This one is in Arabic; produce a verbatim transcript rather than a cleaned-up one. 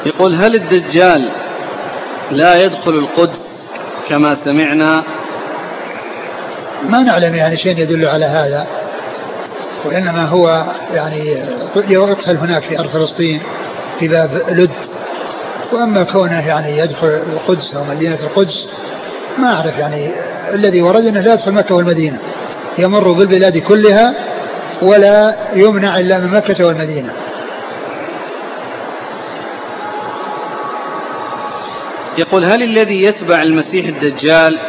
يقول: هل الدجال لا يدخل القدس كما سمعنا؟ ما نعلم يعني شيء يدل على هذا، وإنما هو يعني يدخل هناك في أرض فلسطين في باب لد. وأما كونه يعني يدخل القدس أو مدينة القدس ما أعرف، يعني الذي ورد أنه لا يدخل مكة والمدينة، يمر بالبلاد كلها ولا يمنع إلا من مكة والمدينة. يقول: هل الذي يتبع المسيح الدجال